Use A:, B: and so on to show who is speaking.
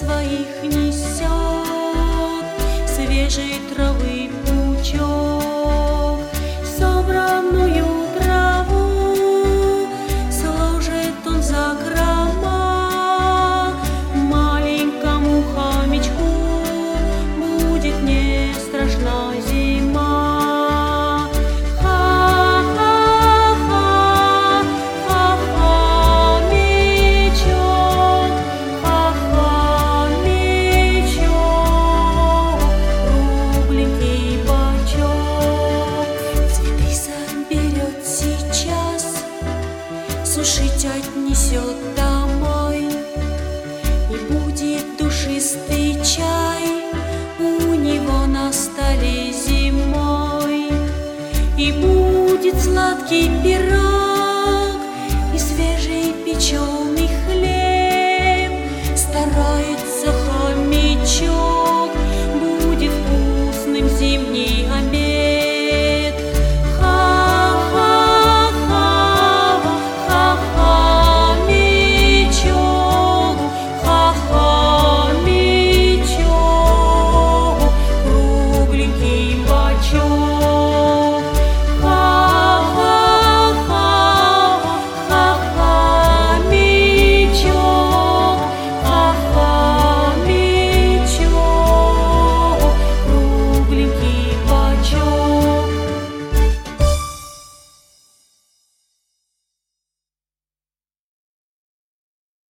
A: своих несет свежей травы пучок, собранную траву сложит он в закрома. Маленькому хомячку будет не страшна зима. Сушить отнесет домой, и будет душистый чай у него на столе зимой, и будет сладкий пирог и свежий печеный